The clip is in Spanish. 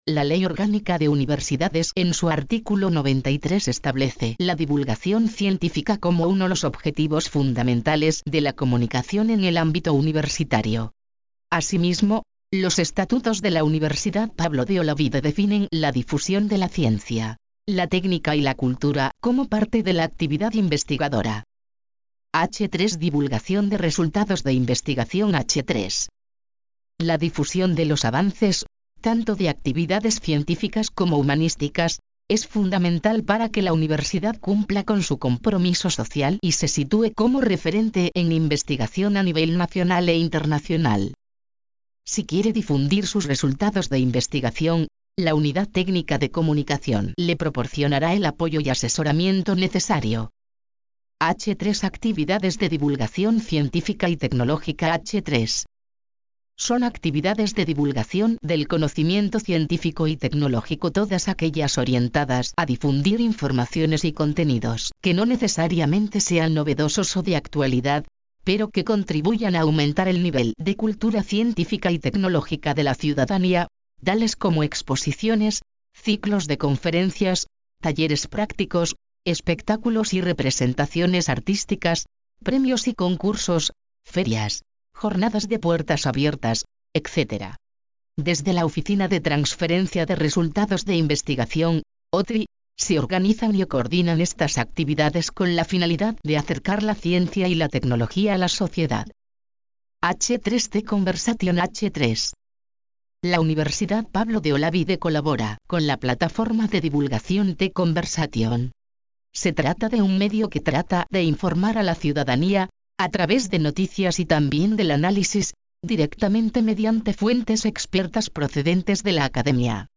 La Ley Orgánica de Universidades en su artículo 93 establece la divulgación científica como uno de los objetivos fundamentales de la comunicación en el ámbito universitario. Asimismo, los estatutos de la Universidad Pablo de Olavide definen la difusión de la ciencia, la técnica y la cultura como parte de la actividad investigadora. H3 Divulgación de resultados de investigación H3. La difusión de los avances, tanto de actividades científicas como humanísticas, es fundamental para que la universidad cumpla con su compromiso social y se sitúe como referente en investigación a nivel nacional e internacional. Si quiere difundir sus resultados de investigación, la Unidad Técnica de Comunicación le proporcionará el apoyo y asesoramiento necesario. H3 Actividades de divulgación científica y tecnológica H3. Son actividades de divulgación del conocimiento científico y tecnológico, todas aquellas orientadas a difundir informaciones y contenidos que no necesariamente sean novedosos o de actualidad, pero que contribuyan a aumentar el nivel de cultura científica y tecnológica de la ciudadanía, tales como exposiciones, ciclos de conferencias, talleres prácticos, espectáculos y representaciones artísticas, premios y concursos, ferias, jornadas de puertas abiertas, etc. Desde la Oficina de Transferencia de Resultados de Investigación, OTRI, se organizan y coordinan estas actividades con la finalidad de acercar la ciencia y la tecnología a la sociedad. H3 The Conversation H3. La Universidad Pablo de Olavide colabora con la plataforma de divulgación The Conversation. Se trata de un medio que trata de informar a la ciudadanía, a través de noticias y también del análisis, directamente mediante fuentes expertas procedentes de la academia.